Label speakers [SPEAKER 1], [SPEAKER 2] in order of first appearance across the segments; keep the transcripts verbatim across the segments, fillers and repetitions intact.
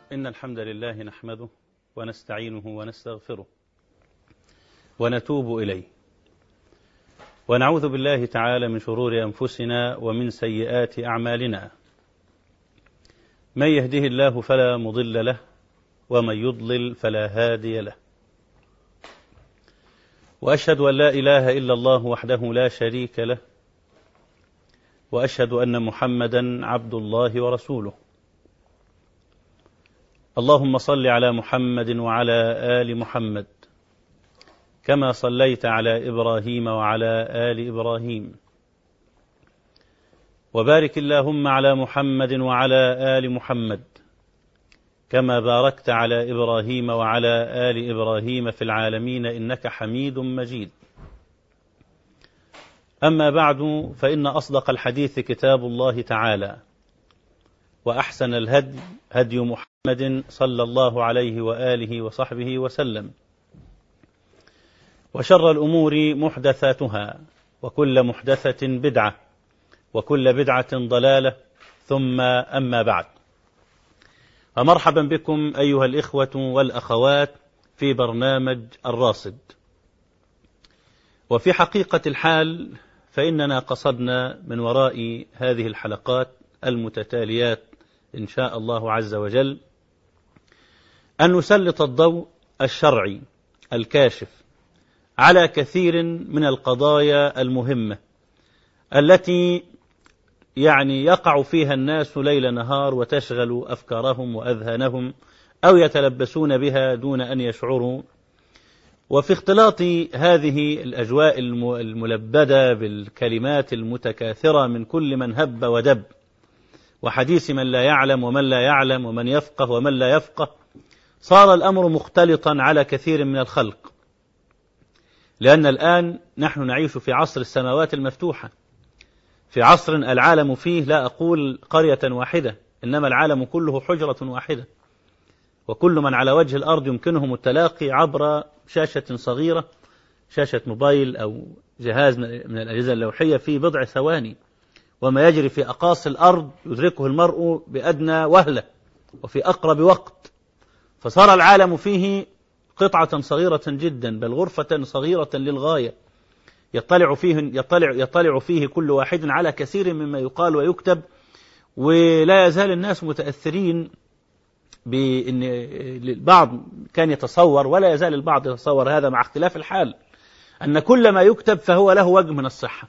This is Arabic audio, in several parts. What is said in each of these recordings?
[SPEAKER 1] إن الحمد لله نحمده ونستعينه ونستغفره ونتوب إليه، ونعوذ بالله تعالى من شرور أنفسنا ومن سيئات أعمالنا. من يهده الله فلا مضل له، ومن يضلل فلا هادي له. وأشهد أن لا إله إلا الله وحده لا شريك له، وأشهد أن محمدا عبد الله ورسوله. اللهم صل على محمد وعلى آل محمد كما صليت على إبراهيم وعلى آل إبراهيم، وبارك اللهم على محمد وعلى آل محمد كما باركت على إبراهيم وعلى آل إبراهيم في العالمين إنك حميد مجيد. أما بعد، فإن أصدق الحديث كتاب الله تعالى، وأحسن الهدي هدي محمد صلى الله عليه وآله وصحبه وسلم، وشر الأمور محدثاتها، وكل محدثة بدعة، وكل بدعة ضلالة، ثم أما بعد. فمرحبا بكم أيها الإخوة والأخوات في برنامج الراصد. وفي حقيقة الحال فإننا قصدنا من وراء هذه الحلقات المتتاليات إن شاء الله عز وجل أن نسلط الضوء الشرعي الكاشف على كثير من القضايا المهمة التي يعني يقع فيها الناس ليل نهار وتشغل أفكارهم وأذهانهم، أو يتلبسون بها دون أن يشعروا. وفي اختلاط هذه الأجواء الملبدة بالكلمات المتكاثرة من كل من هب ودب، وحديث من لا يعلم ومن لا يعلم ومن يفقه ومن لا يفقه، صار الأمر مختلطا على كثير من الخلق. لأن الآن نحن نعيش في عصر السماوات المفتوحة، في عصر العالم فيه لا أقول قرية واحدة، إنما العالم كله حجرة واحدة، وكل من على وجه الأرض يمكنهم التلاقي عبر شاشة صغيرة، شاشة موبايل أو جهاز من الأجهزة اللوحية، في بضع ثواني. وما يجري في أقاصي الأرض يدركه المرء بأدنى وهلة وفي أقرب وقت. فصار العالم فيه قطعة صغيرة جدا، بل غرفة صغيرة للغاية، يطلع فيه, يطلع, يطلع فيه كل واحد على كثير مما يقال ويكتب. ولا يزال الناس متأثرين بأن البعض كان يتصور، ولا يزال البعض يتصور هذا مع اختلاف الحال، أن كل ما يكتب فهو له وجه من الصحة.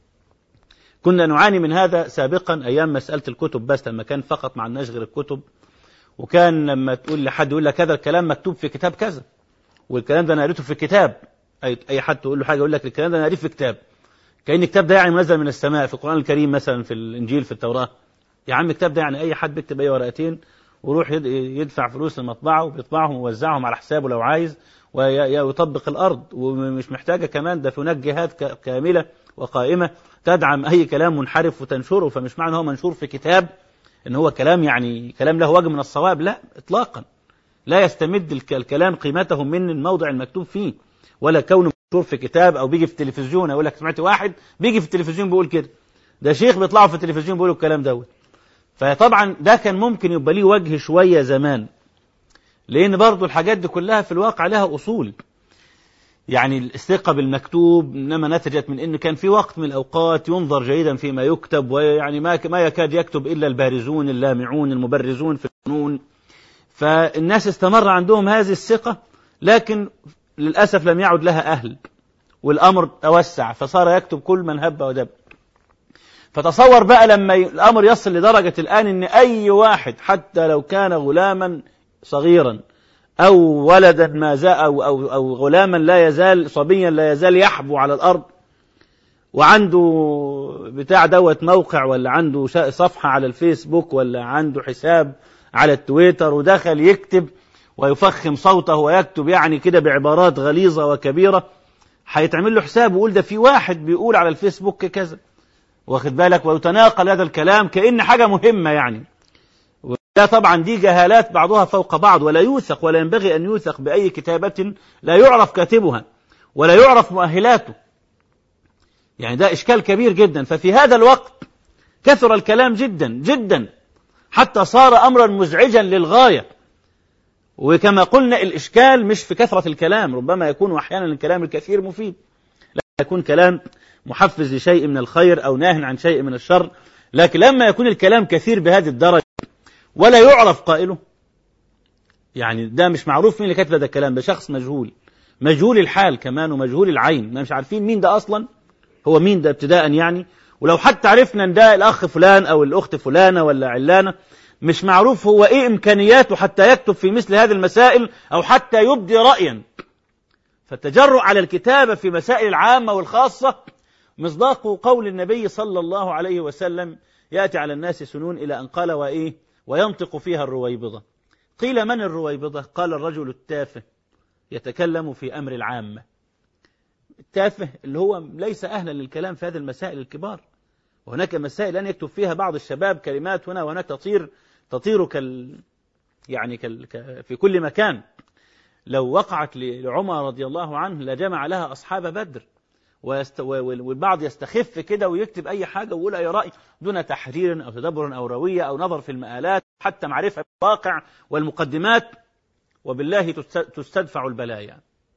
[SPEAKER 1] كنا نعاني من هذا سابقا أيام مسألة الكتب، بس لما كان فقط مع الناس غير الكتب، وكان لما تقول لحد يقول لك هذا الكلام مكتوب في كتاب كذا، والكلام ده أنا قريته في كتاب. أي أي حد تقول له حاجة يقول لك الكلام ده أنا قريته في كتاب، كأن الكتاب ده يعني منزل من السماء، في القرآن الكريم مثلا، في الإنجيل، في التوراة. يا عم الكتاب ده يعني أي حد بيكتب أي ورقتين ويروح يدفع فلوس للمطبعة وبيطبعهم ويوزعهم على حسابه لو عايز، ويطبق الأرض، ومش محتاجة كمان، ده في هناك جهات كاملة وقائمة تدعم أي كلام منحرف وتنشره. فمش معنى هو منشور في كتاب إن هو كلام يعني كلام له وجه من الصواب، لا إطلاقا. لا يستمد الكلام قيمته من الموضع المكتوب فيه، ولا كونه منشور في كتاب أو بيجي في التلفزيون. أقول لك سمعت واحد بيجي في التلفزيون بيقول كده، ده شيخ بيطلعوا في التلفزيون بيقولوا الكلام دوت. فطبعا ده كان ممكن يبقى ليه وجه شوية زمان، لأن برضو الحاجات دي كلها في الواقع لها أصول. يعني الثقة بالمكتوب إنما نتجت من إن كان في وقت من الأوقات ينظر جيدا فيما يكتب، ويعني ما ما يكاد يكتب إلا البارزون اللامعون المبرزون في الفنون. فالناس استمر عندهم هذه الثقة، لكن للأسف لم يعد لها أهل، والأمر توسع فصار يكتب كل من هب ودب. فتصور بقى لما الأمر يصل لدرجة الآن إن أي واحد حتى لو كان غلاما صغيرا أو ولدا ما زال أو, أو, أو غلاما لا يزال صبيا لا يزال يحبو على الأرض، وعنده بتاع دوت موقع، ولا عنده صفحة على الفيسبوك، ولا عنده حساب على التويتر، ودخل يكتب ويفخم صوته ويكتب يعني كده بعبارات غليظة وكبيرة، هيتعمل له حساب ويقول ده في واحد بيقول على الفيسبوك كذا، واخد بالك، ويتناقل هذا الكلام كأن حاجة مهمة يعني. وده طبعا دي جهالات بعضها فوق بعض، ولا يوثق ولا ينبغي أن يوثق بأي كتابة لا يعرف كاتبها ولا يعرف مؤهلاته. يعني ده إشكال كبير جدا. ففي هذا الوقت كثر الكلام جدا جدا، حتى صار أمرا مزعجا للغاية. وكما قلنا الإشكال مش في كثرة الكلام، ربما يكون أحيانا الكلام الكثير مفيد، لا يكون كلام محفز لشيء من الخير أو ناه عن شيء من الشر، لكن لما يكون الكلام كثير بهذه الدرجة ولا يعرف قائله، يعني ده مش معروف مين اللي كتب هذا الكلام، ده شخص مجهول، مجهول الحال كمان ومجهول العين، ما مش عارفين مين ده أصلا، هو مين ده ابتداء يعني، ولو حتى عرفنا ان ده الأخ فلان أو الأخت فلانة ولا علانة، مش معروف هو إيه إمكانياته حتى يكتب في مثل هذه المسائل أو حتى يبدي رأيا. فالتجرؤ على الكتابة في مسائل العامة والخاصة مصداق قول النبي صلى الله عليه وسلم: يأتي على الناس سنون، إلى أن قال: وإيه؟ وينطق فيها الرويبضة. قيل: من الرويبضة؟ قال: الرجل التافه يتكلم في أمر العامة. التافه اللي هو ليس أهلا للكلام في هذه المسائل الكبار، وهناك مسائل أن يكتب فيها بعض الشباب كلمات هنا وهناك تطير تطير كال يعني كال في كل مكان. لو وقعت لعمر رضي الله عنه لجمع لها أصحاب بدر، ويست... والبعض يستخف كده ويكتب أي حاجة ويقول أي رأي دون تحرير أو تدبر أو روية أو نظر في المآلات حتى معرفة بالواقع والمقدمات، وبالله تستدفع البلايا.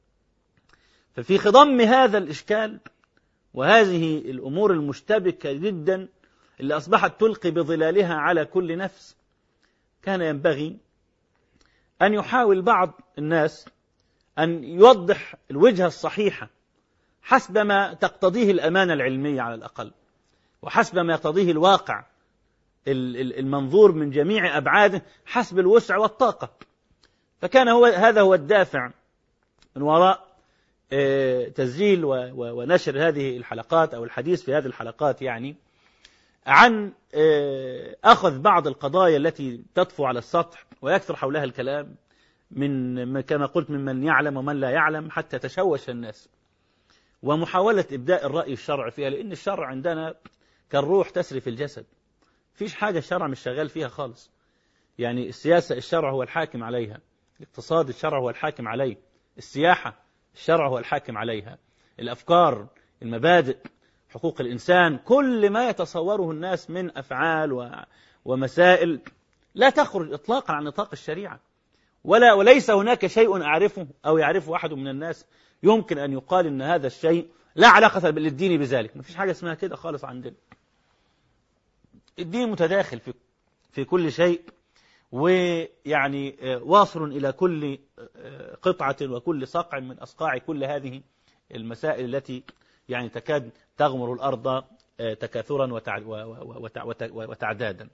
[SPEAKER 1] ففي خضم هذا الإشكال وهذه الأمور المشتبكة جدا اللي أصبحت تلقي بظلالها على كل نفس، كان ينبغي أن يحاول بعض الناس أن يوضح الوجهة الصحيحة حسب ما تقتضيه الأمانة العلمية على الأقل، وحسب ما يقتضيه الواقع المنظور من جميع أبعاده حسب الوسع والطاقة. فكان هو هذا هو الدافع من وراء تسجيل ونشر هذه الحلقات أو الحديث في هذه الحلقات، يعني عن أخذ بعض القضايا التي تطفو على السطح ويكثر حولها الكلام من كما قلت ممن يعلم ومن لا يعلم حتى تشوش الناس، ومحاولة إبداء الرأي الشرعي فيها، لأن الشرع عندنا كالروح تسري في الجسد، فيش حاجة الشرع مش شغال فيها خالص. يعني السياسة الشرع هو الحاكم عليها، الاقتصاد الشرع هو الحاكم عليه، السياحة الشرع هو الحاكم عليها، الأفكار، المبادئ، حقوق الإنسان، كل ما يتصوره الناس من أفعال ومسائل لا تخرج إطلاقا عن نطاق الشريعة، ولا وليس هناك شيء أعرفه أو يعرفه أحد من الناس يمكن أن يقال إن هذا الشيء لا علاقة للدين بذلك. ما فيش حاجة اسمها كده خالص عندنا. الدين متداخل في في كل شيء، ويعني واصل إلى كل قطعة وكل صقع من أصقاع كل هذه المسائل التي يعني تكاد تغمر الأرض تكاثرا وتعدادا.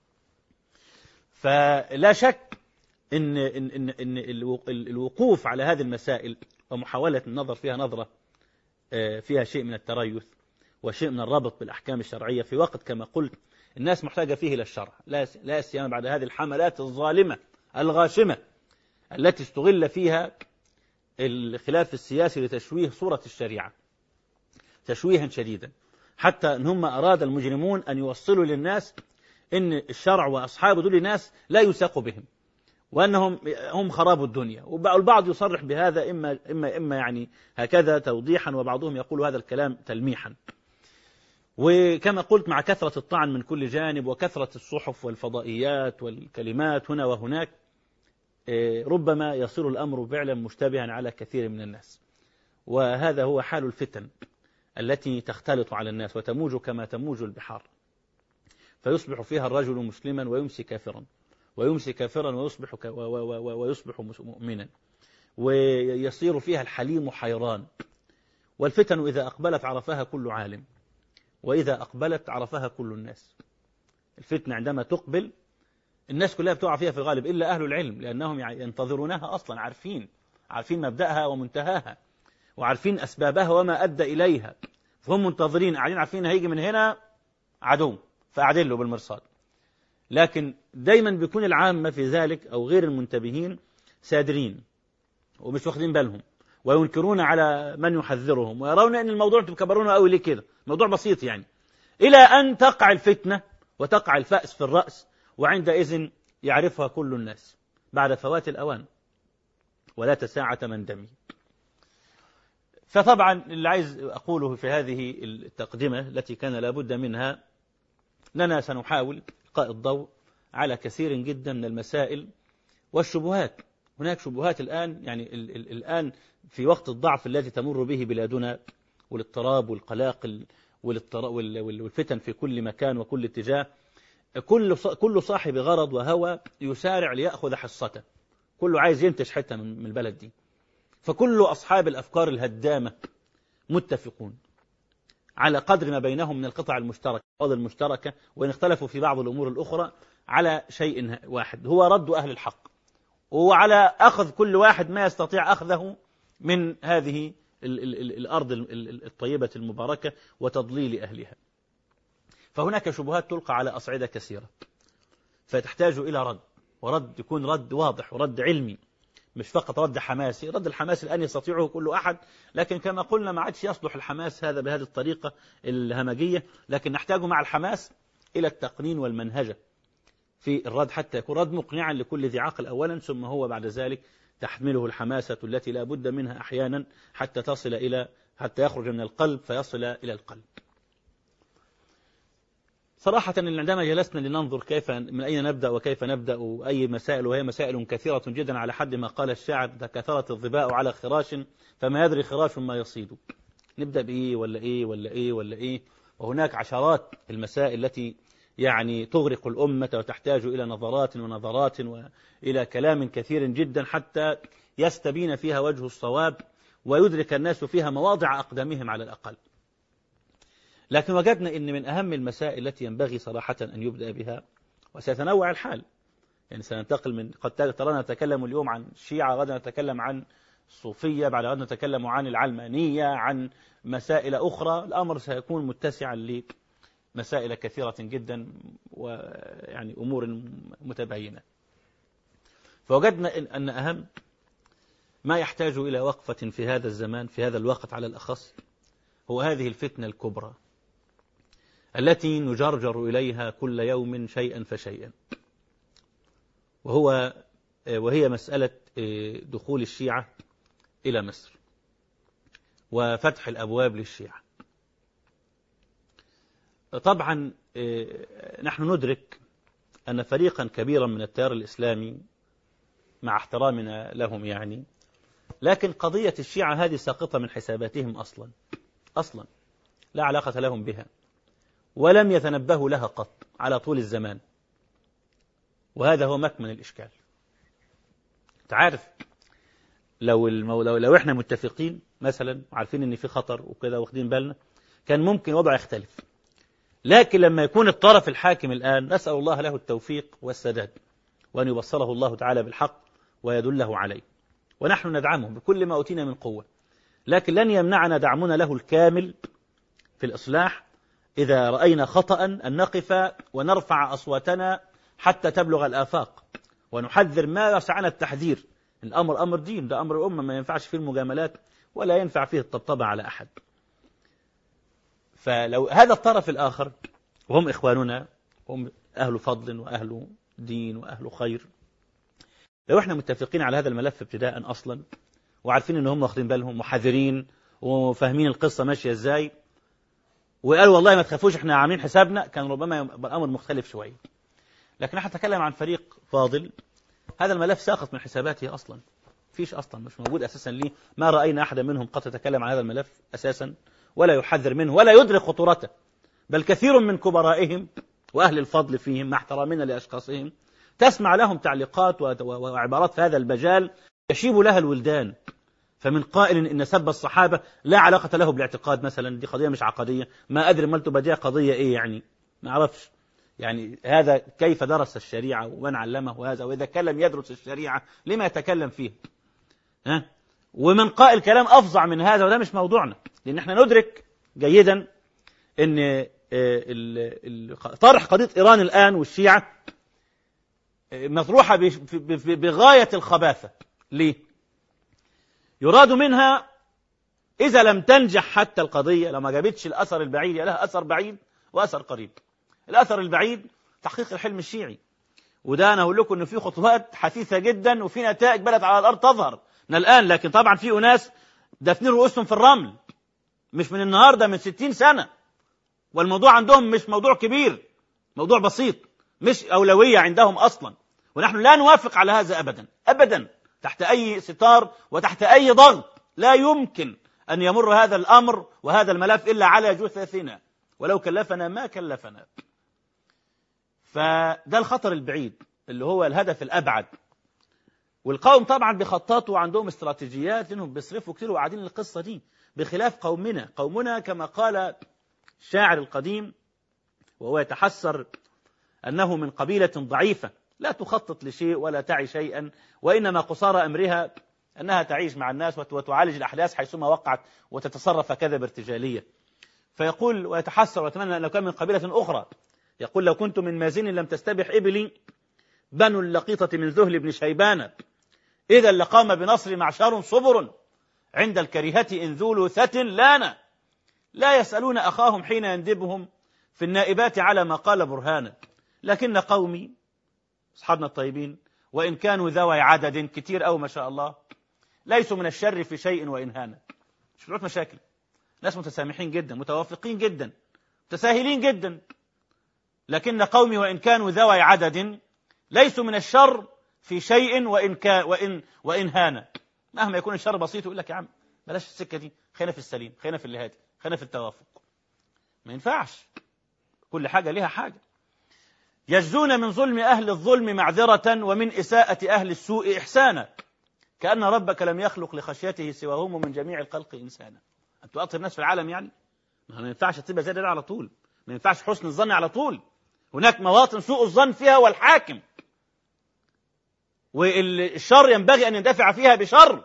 [SPEAKER 1] فلا شك إن, إن, إن, إن الوقوف على هذه المسائل ومحاولة النظر فيها نظرة فيها شيء من التريث وشيء من الربط بالأحكام الشرعية في وقت كما قلت الناس محتاجة فيه إلى الشرع، لا سيما بعد هذه الحملات الظالمة الغاشمة التي استغل فيها الخلاف السياسي لتشويه صورة الشريعة تشويها شديدا، حتى أن هم أراد المجرمون أن يوصلوا للناس إن الشرع وأصحابه دول ناس لا يساق بهم، وأنهم هم خراب الدنيا. والبعض يصرح بهذا إما إما إما يعني هكذا توضيحا، وبعضهم يقول هذا الكلام تلميحا. وكما قلت مع كثرة الطعن من كل جانب وكثرة الصحف والفضائيات والكلمات هنا وهناك، ربما يصير الأمر فعلا مشتبها على كثير من الناس. وهذا هو حال الفتن التي تختلط على الناس وتموج كما تموج البحار، فيصبح فيها الرجل مسلما ويمسي كافرا، ويمسي كافرا ويصبح ك... ويصبح مؤمنا، ويصير فيها الحليم حيران. والفتن إذا أقبلت عرفها كل عالم، وإذا أقبلت عرفها كل الناس. الفتنة عندما تقبل الناس كلها بتقع فيها في الغالب إلا أهل العلم، لأنهم ينتظرونها أصلا، عارفين عارفين مبدأها ومنتهاها وعارفين أسبابها وما أدى إليها، فهم منتظرين قاعدين عارفين هيجي من هنا عدو فأعدل له بالمرصاد. لكن دايما بيكون العامة في ذلك أو غير المنتبهين سادرين ومش واخدين بالهم، وينكرون على من يحذرهم، ويرون أن الموضوع انتم كبرونه قوي ليه كده، موضوع بسيط يعني، إلى أن تقع الفتنة وتقع الفأس في الرأس، وعندئذ يعرفها كل الناس بعد فوات الأوان ولا تساعة من دمي. فطبعا اللي عايز أقوله في هذه التقدمة التي كان لابد منها، لنا سنحاول إلقاء الضوء على كثير جدا من المسائل والشبهات هناك شبهات الآن، يعني ال ال الآن في وقت الضعف الذي تمر به بلادنا والاضطراب والقلاقل والفتن في كل مكان وكل اتجاه، كل كل صاحب غرض وهوى يسارع ليأخذ حصته، كله عايز ينتج حتة من البلد دي. فكل أصحاب الأفكار الهدامة متفقون على قدر ما بينهم من القطع المشتركة والأرض المشتركة، وإن اختلفوا في بعض الأمور الأخرى، على شيء واحد هو رد أهل الحق، وعلى أخذ كل واحد ما يستطيع أخذه من هذه ال ال ال الأرض الطيبة المباركة وتضليل أهلها. فهناك شبهات تلقى على أصعدة كثيرة، فتحتاج إلى رد، ورد يكون رد واضح ورد علمي، مش فقط رد حماسي. رد الحماس الآن يستطيعه كل أحد، لكن كما قلنا ما عادش يصلح الحماس هذا بهذه الطريقة الهمجية، لكن نحتاج مع الحماس إلى التقنين والمنهجة في الرد حتى يكون رد مقنعا لكل ذي عقل أولا، ثم هو بعد ذلك تحمله الحماسة التي لا بد منها أحيانا حتى تصل إلى حتى يخرج من القلب فيصل إلى القلب. صراحة عندما جلسنا لننظر كيف من أين نبدأ وكيف نبدأ أي مسائل، وهي مسائل كثيرة جدا على حد ما قال الشاعر: كثرت الظباء على خراش فما يدري خراش ما يصيد. نبدأ بإيه ولا إيه ولا إيه ولا إيه؟ وهناك عشرات المسائل التي يعني تغرق الأمة وتحتاج إلى نظرات ونظرات وإلى كلام كثير جدا حتى يستبين فيها وجه الصواب ويدرك الناس فيها مواضع أقدامهم على الأقل. لكن وجدنا أن من أهم المسائل التي ينبغي صراحة أن يبدأ بها، وسيتنوع الحال، يعني سننتقل من قد ترانا نتكلم اليوم عن الشيعة، غدا نتكلم عن الصوفية، بعد غدا نتكلم عن العلمانية، عن مسائل أخرى، الأمر سيكون متسعا لمسائل كثيرة جدا ويعني أمور متباينة. فوجدنا أن أهم ما يحتاج إلى وقفة في هذا الزمان في هذا الوقت على الأخص هو هذه الفتنة الكبرى التي نجرجر إليها كل يوم شيئا فشيئا، وهو وهي مسألة دخول الشيعة إلى مصر وفتح الأبواب للشيعة. طبعا نحن ندرك أن فريقا كبيرا من التيار الإسلامي مع احترامنا لهم يعني، لكن قضية الشيعة هذه ساقطة من حساباتهم أصلا أصلا لا علاقة لهم بها، ولم يتنبهوا لها قط على طول الزمان، وهذا هو مكمن الإشكال. تعرف لو المو... لو... لو احنا متفقين مثلا وعارفين ان في خطر وكذا واخدين بالنا، كان ممكن وضع يختلف. لكن لما يكون الطرف الحاكم الآن، نسأل الله له التوفيق والسداد وأن يبصره الله تعالى بالحق ويدله عليه، ونحن ندعمه بكل ما أوتينا من قوة، لكن لن يمنعنا دعمنا له الكامل في الإصلاح إذا رأينا خطأ أن نقف ونرفع أصواتنا حتى تبلغ الآفاق ونحذر ما يسعنا التحذير. الأمر أمر دين، ده أمر الأمة، ما ينفعش فيه المجاملات ولا ينفع فيه الطبطبة على أحد. فلو هذا الطرف الآخر وهم إخواننا، هم أهل فضل وأهل دين وأهل خير، لو احنا متفقين على هذا الملف ابتداء أصلا وعارفين ان هم واخدين بالهم محاذرين وفاهمين القصة ماشية ازاي، وقالوا والله ما تخافوش احنا عاملين حسابنا، كان ربما يبقى الأمر مختلف شوية. لكن احنا نتكلم عن فريق فاضل هذا الملف ساقط من حساباته أصلا، فيش أصلا مش موجود أساسا. ليه؟ ما رأينا أحدا منهم قد تتكلم عن هذا الملف أساسا ولا يحذر منه ولا يدرك خطورته، بل كثير من كبرائهم وأهل الفضل فيهم مع احترامنا لأشخاصهم تسمع لهم تعليقات وعبارات في هذا المجال يشيب لها الولدان. فمن قائل إن سب الصحابة لا علاقة له بالاعتقاد مثلا، دي قضية مش عقدية، ما أدري ما تبديها قضية إيه يعني، ما أعرفش يعني هذا كيف درس الشريعة ومن علمه هذا، وإذا كان لم يدرس الشريعة لما يتكلم فيه؟ ها؟ ومن قائل كلام أفظع من هذا، وده مش موضوعنا، لأن احنا ندرك جيدا أن طرح قضية إيران الآن والشيعة مطروحة بغاية الخباثة. ليه؟ يراد منها إذا لم تنجح حتى القضية، لو ما جابتش الأثر البعيد، لها أثر بعيد وأثر قريب. الأثر البعيد تحقيق الحلم الشيعي، وده أنا أقول لكم أنه في خطوات حثيثة جدا وفي نتائج بدأت على الأرض تظهر من الآن، لكن طبعا في أناس دفنين رؤوسهم في الرمل، مش من النهاردة، من ستين سنة، والموضوع عندهم مش موضوع كبير، موضوع بسيط، مش أولوية عندهم أصلا، ونحن لا نوافق على هذا أبدا أبدا. تحت أي ستار وتحت أي ضغط لا يمكن أن يمر هذا الأمر وهذا الملف إلا على جثثنا، ولو كلفنا ما كلفنا. فده الخطر البعيد اللي هو الهدف الأبعد. والقوم طبعا بيخططوا وعندهم استراتيجيات لأنهم بيصرفوا كتير وقاعدين القصة دي، بخلاف قومنا. قومنا كما قال الشاعر القديم وهو يتحسر أنه من قبيلة ضعيفة لا تخطط لشيء ولا تعي شيئا، وإنما قصار أمرها أنها تعيش مع الناس وتعالج الأحداث حيثما وقعت وتتصرف كذا بارتجالية. فيقول ويتحسر ويتمنى أن لو كان من قبيلة أخرى، يقول لو كنت من مازن لم تستبح إبلي بنو اللقيطة من ذهل بن شيبان، إذا لقام بنصر معشر صبر عند الكريهة إن ذو لثة لانا، لا يسألون أخاهم حين يندبهم في النائبات على ما قال برهانا. لكن قومي أصحابنا الطيبين وإن كانوا ذوي عدد كتير أو ما شاء الله ليسوا من الشر في شيء وإن هانا. مش بتوع مشاكل، ناس متسامحين جدا، متوافقين جدا، متساهلين جدا. لكن قومي وإن كانوا ذوي عدد ليسوا من الشر في شيء وإن كان وإن وإن هانا. مهما يكون الشر بسيط يقول لك يا عم بلاش السكة دي، خلينا في السليم، خلينا في الهادي، خلينا في التوافق. ما ينفعش، كل حاجة لها حاجة. يجزون من ظلم أهل الظلم معذرة ومن إساءة أهل السوء إحسانا، كأن ربك لم يخلق لخشيته سواهم من جميع الخلق إنسانا. أنت أطهر الناس في العالم يعني؟ ما ينفعش تبقى زي ده على طول، ما ينفعش حسن الظن على طول. هناك مواطن سوء الظن فيها والحاكم، والشر ينبغي أن يندفع فيها بشر.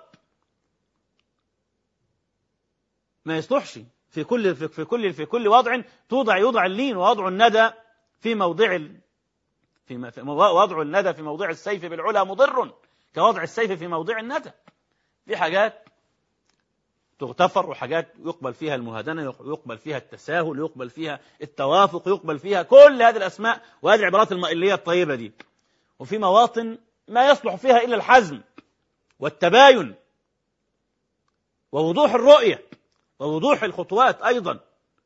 [SPEAKER 1] ما يصلحش في كل في كل في كل وضع توضع يوضع اللين، ووضع الندى في موضع ال... في وضع الندى في موضع السيف بالعلا مضر كوضع السيف في موضع الندى. في حاجات تغتفر وحاجات يقبل فيها المهادنة، يقبل فيها التساهل، يقبل فيها التوافق، يقبل فيها كل هذه الأسماء وهذه العبارات المائلية الطيبة دي. وفي مواطن ما يصلح فيها إلا الحزم والتباين ووضوح الرؤية ووضوح الخطوات أيضا.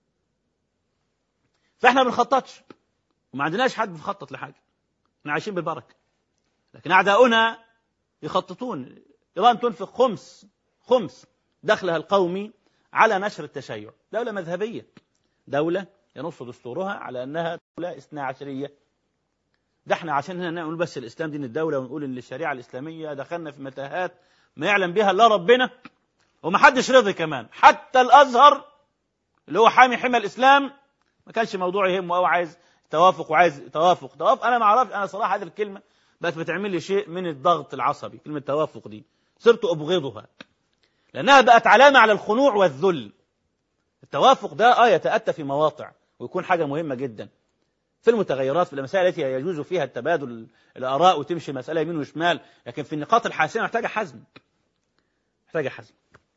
[SPEAKER 1] فإحنا ما بنخططش وما عندناش حد بيخطط لحاجة، احنا عايشين بالبركة. لكن أعداؤنا يخططون. إيران تنفق خمس خمس دخلها القومي على نشر التشيع، دولة مذهبية، دولة ينص دستورها على أنها دولة اثنا عشرية. ده احنا عشان هنا نقول بس الإسلام دين الدولة ونقول إن الشريعة الإسلامية دخلنا في متاهات ما يعلم بها إلا ربنا، ومحدش رضي كمان. حتى الأزهر اللي هو حامي حمى الإسلام ما كانش موضوع يهمه أو عايز توافق وعايز توافق توافق. أنا ما أعرفش، أنا صراحة هذه الكلمة بقت بتعمل لي شيء من الضغط العصبي. كلمة توافق دي صرت أبغضها لأنها بقت علامة على الخنوع والذل. التوافق ده آه يتأتى في مواقع ويكون حاجة مهمة جدا في المتغيرات، في المسائل التي يجوز فيها التبادل الآراء وتمشي مسألة يمين وشمال، لكن في النقاط الحاسمة محتاجة حزم، محتاجة حزم.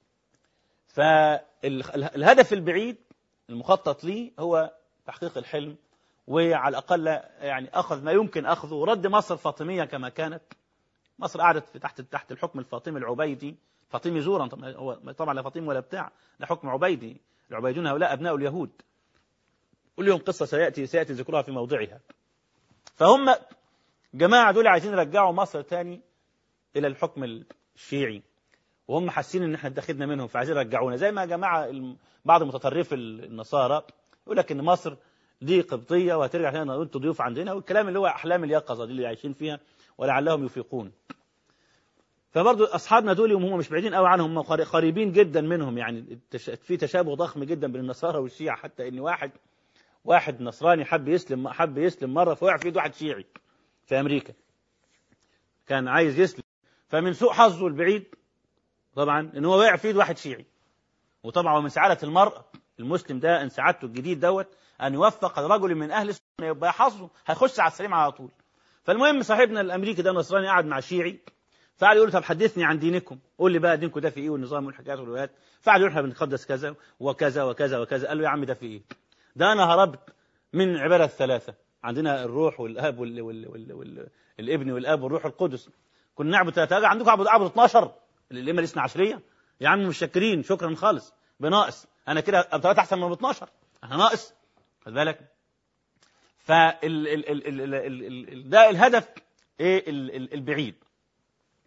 [SPEAKER 1] فالهدف البعيد المخطط ليه هو تحقيق الحلم، وعلى الأقل يعني أخذ ما يمكن أخذه، ورد مصر الفاطمية كما كانت. مصر قعدت في تحت تحت الحكم الفاطمي العبيدي، فاطمي زورا هو طبعا لا فاطمي ولا بتاع، ده حكم عبيدي. العبيدون هؤلاء أبناء اليهود، كل يوم قصة سيأتي سيأتي ذكرها في موضعها. فهم جماعة دول عايزين يرجعوا مصر تاني إلى الحكم الشيعي، وهم حاسين إن احنا اتخذنا منهم فعايزين يرجعونا. زي ما جماعة بعض متطرف النصارى يقول لك إن مصر دي قبطية وهترجع هنا وانتوا ضيوف عندنا، والكلام اللي هو أحلام اليقظة دي اللي عايشين فيها ولعلهم يفيقون. فبرضو أصحابنا دول هم مش بعيدين قوي عنهم، قريبين جدا منهم. يعني في تشابه ضخم جدا بين النصارى والشيعة، حتى إن واحد واحد نصراني حب يسلم حب يسلم مرة فوقع في يد واحد شيعي في أمريكا، كان عايز يسلم، فمن سوء حظه البعيد طبعا إن هو وقع في يد واحد شيعي. وطبعا من سعادة المرء المسلم ده إن سعادته الجديد دوت أن يوفق رجل من أهل السنة يبقى حظه هيخش على السليم على طول. فالمهم صاحبنا الأمريكي ده نصراني قاعد مع شيعي، فقعد يقول له طب حدثني عن دينكم، قول لي بقى دينكم ده في ايه والنظام والحكايات والروايات. فقعد يقول احنا بنقدس كذا وكذا وكذا وكذا. قال له يا عم ده في ايه؟ ده انا هربت من عبارة الثلاثة، عندنا الروح والاب وال... وال... وال... وال... الابن والاب والروح القدس، كنا نعبد ثلاثة، عندكم عبد عبد اثناشر الائمه الاثنى عشريه. يا عم مش شاكرين، شكرا خالص، بناقص انا كده ثلاثة احسن من اثناشر، انا ناقص، خد بالك. فال ال... ال... ال... ال... ال... ده الهدف ايه ال... ال... البعيد.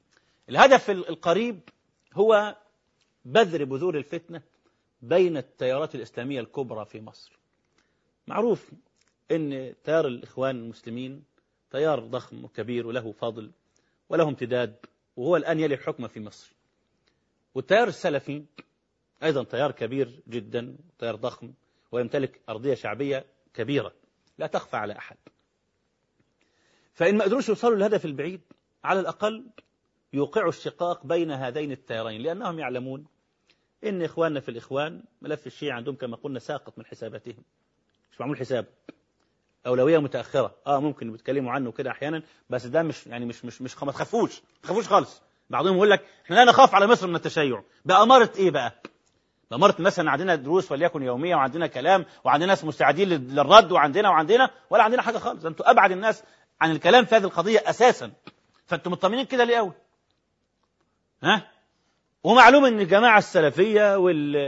[SPEAKER 1] الهدف القريب هو بذر بذور الفتنة بين التيارات الإسلامية الكبرى في مصر. معروف أن تيار الإخوان المسلمين تيار ضخم وكبير وله فضل وله امتداد، وهو الآن يلي الحكم في مصر. والتيار السلفي أيضا تيار كبير جدا، تيار ضخم ويمتلك أرضية شعبية كبيرة لا تخفى على أحد. فإن ما قدروش يوصلوا للهدف البعيد، على الأقل يوقعوا الشقاق بين هذين التيارين، لأنهم يعلمون إن إخواننا في الإخوان ملف الشيعة عندهم كما قلنا ساقط من حساباتهم، مش معمول حساب، أولوية متأخرة. آه ممكن بيتكلموا عنه كده أحيانا، بس ده مش يعني مش مش مش ما تخافوش ما تخافوش خالص. بعضهم يقول لك إحنا لا نخاف على مصر من التشيع. بأمارة إيه بقى؟ بأمارة مثلا عندنا دروس وليكن يومية، وعندنا كلام، وعندنا ناس مستعدين للرد، وعندنا وعندنا ولا عندنا حاجة خالص. أنتوا أبعد الناس عن الكلام في هذه القضية أساسا، فأنتم مطمئنين كده ليه أوي؟ ها؟ ومعلوم ان الجماعة السلفية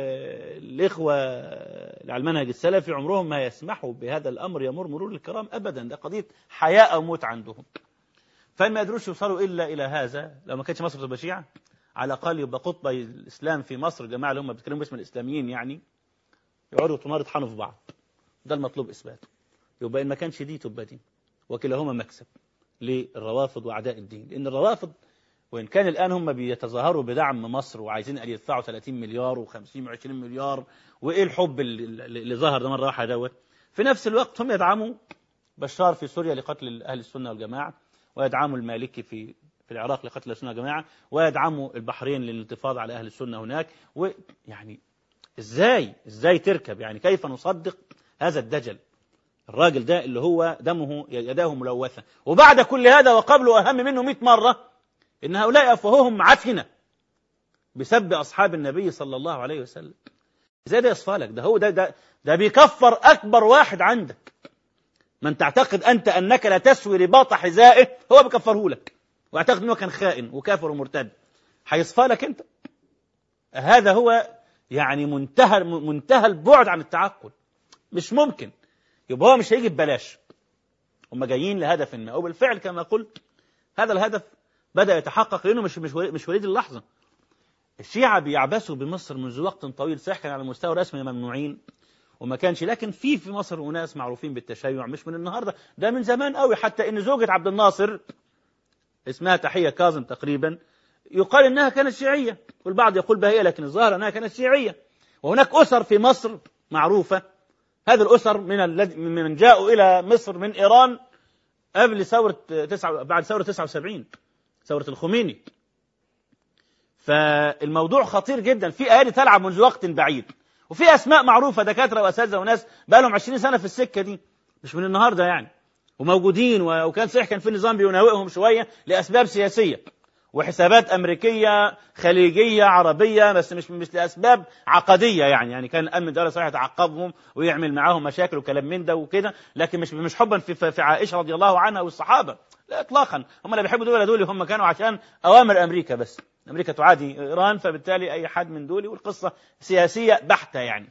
[SPEAKER 1] والإخوة على المنهج السلفي عمرهم ما يسمحوا بهذا الأمر يمر مرور الكرام أبدا. ده قضية حياة أو موت عندهم. فما يدروش يوصلوا إلا إلى هذا. لو ما كانتش مصر تبقى شيعة، على الأقل يبقى قطبي الإسلام في مصر، الجماعة اللي هم بيتكلموا باسم الإسلاميين يعني، يقعدوا طمار يطحنوا في بعض. ده المطلوب إثباته. يبقى إن ما كانش دي تبقى دي، وكلاهما مكسب للروافض وأعداء الدين. لأن الروافض وإن كان الآن هم بيتظاهروا بدعم مصر وعايزين أن يدفعوا ثلاثين مليار وخمسين وعشرين مليار، وإيه الحب اللي, اللي ظهر ده مرة واحدة دوت، في نفس الوقت هم يدعموا بشار في سوريا لقتل أهل السنة والجماعة، ويدعموا المالكي في في العراق لقتل السنة والجماعة، ويدعموا البحرين للانتفاض على أهل السنة هناك. ويعني إزاي إزاي تركب؟ يعني كيف نصدق هذا الدجل؟ الراجل ده اللي هو دمه يداه ملوثة، وبعد كل هذا وقبله أهم منه مئة مرة إن هؤلاء أفواههم عفنة بسب أصحاب النبي صلى الله عليه وسلم. إزاي ده يصفى لك؟ ده هو ده, ده ده بيكفر أكبر واحد عندك. من تعتقد أنت أنك لا تسوي رباط حذائه هو بيكفره لك، واعتقد أنه كان خائن وكافر ومرتد. هيصفى لك أنت؟ هذا هو يعني منتهى منتهى البعد عن التعقل. مش ممكن. يبقى هو مش هيجي ببلاش. هم جايين لهدف ما، وبالفعل كما قلت هذا الهدف بدأ يتحقق، لأنه مش مش مش وليد اللحظة. الشيعة بيعبثوا بمصر منذ وقت طويل. صحيح كان على المستوى الرسمي ممنوعين وما كانش، لكن في في مصر أناس معروفين بالتشيع مش من النهارده، ده من زمان قوي. حتى إن زوجة عبد الناصر اسمها تحية كاظم تقريبا، يقال إنها كانت شيعية، والبعض يقول بهية، لكن الظاهر أنها كانت شيعية. وهناك أسر في مصر معروفة. هذه الأسر من الذي من جاءوا إلى مصر من إيران قبل ثورة تسعة بعد ثورة تسعة وسبعين، ثورة الخميني. فالموضوع خطير جدا. في أيادي تلعب منذ وقت بعيد، وفي أسماء معروفة، دكاترة وأساتذة وناس بقى لهم عشرين سنة في السكة دي، مش من النهاردة يعني، وموجودين. وكان صحيح كان في نظام بيناوئهم شوية لأسباب سياسية وحسابات أمريكية خليجية عربية، بس مش مش لأسباب عقدية يعني. يعني كان الأمن الدولي صحيح يتعقبهم ويعمل معاهم مشاكل وكلام من ده وكده، لكن مش مش حبا في في عائشة رضي الله عنها والصحابة، لا إطلاقا. هم اللي بيحبوا دول دول هم كانوا عشان أوامر أمريكا بس. أمريكا تعادي إيران، فبالتالي أي حد من دول، والقصة سياسية بحتة يعني.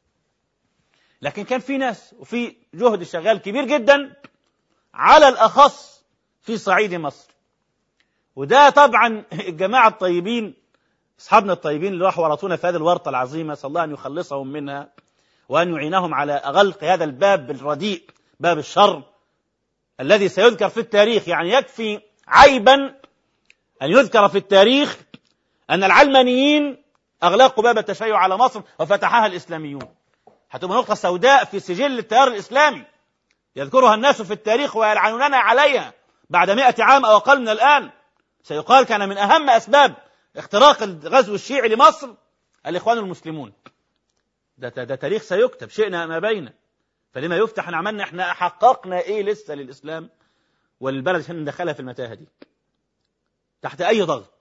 [SPEAKER 1] لكن كان في ناس وفي جهد شغال كبير جدا على الأخص في صعيد مصر. وده طبعا الجماعة الطيبين أصحابنا الطيبين اللي راحوا ورطونا في هذه الورطة العظيمة، صلى الله أن يخلصهم منها وأن يعينهم على أغلق هذا الباب الرديء، باب الشر الذي سيذكر في التاريخ. يعني يكفي عيبا أن يذكر في التاريخ أن العلمانيين أغلقوا باب التشيع على مصر وفتحها الإسلاميون. هتبقى نقطة سوداء في سجل التيار الإسلامي يذكرها الناس في التاريخ ويلعنوننا عليها بعد مئة عام أو أقل من الآن. سيقال كان من أهم أسباب اختراق الغزو الشيعي لمصر الإخوان المسلمون. ده, ده, ده تاريخ سيكتب، شئنا ما بينا. فلما يفتح احنا عملنا احنا حققنا ايه لسه للإسلام والبلد عشان ندخلها في المتاهة دي تحت أي ضغط.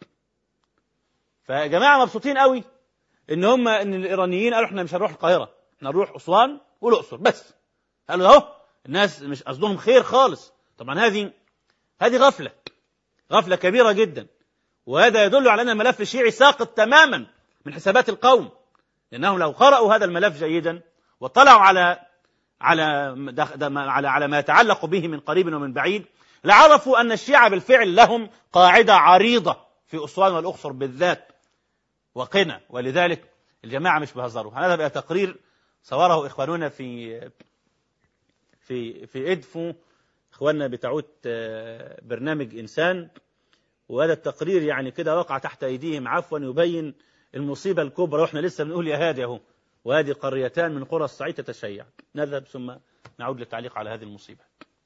[SPEAKER 1] فجماعة مبسوطين قوي ان هم ان الإيرانيين قالوا احنا مش هنروح القاهرة، احنا نروح أسوان والأقصر بس. قالوا اهو الناس مش قصدهم خير خالص. طبعا هذه هذه غفلة غفلة كبيرة جدا، وهذا يدل على أن الملف الشيعي ساقط تماما من حسابات القوم. لأنهم لو قرأوا هذا الملف جيدا واطلعوا على على على على ما يتعلق به من قريب ومن بعيد، لعرفوا أن الشيعة بالفعل لهم قاعدة عريضة في في أسوان والأقصر بالذات وقنا. ولذلك الجماعة مش بهزروا. هذا بقى تقرير صوره إخواننا في في في إدفو، إخواننا بتاعت برنامج إنسان، وهذا التقرير يعني كده وقع تحت أيديهم عفوا يبين المصيبة الكبرى، وإحنا لسه بنقول يا هادي أهو، وهذه قريتان من قرى الصعيد تتشيع. نذهب ثم نعود للتعليق على هذه المصيبة.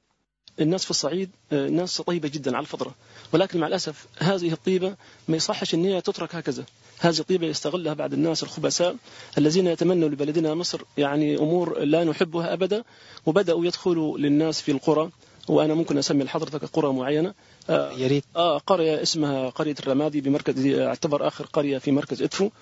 [SPEAKER 2] الناس في الصعيد ناس طيبة جدا على الفطرة، ولكن مع الأسف هذه الطيبة ما يصحش أن هي تترك هكذا. هذه الطيبة يستغلها بعض الناس الخبثاء الذين يتمنوا لبلدنا مصر يعني أمور لا نحبها أبدا، وبدأوا يدخلوا للناس في القرى، وأنا ممكن أسمي لحضرتك قرى معينة. آه
[SPEAKER 3] يريد.
[SPEAKER 2] آه قرية اسمها قرية الرمادي بمركز، اعتبر آخر قرية في مركز إدفو،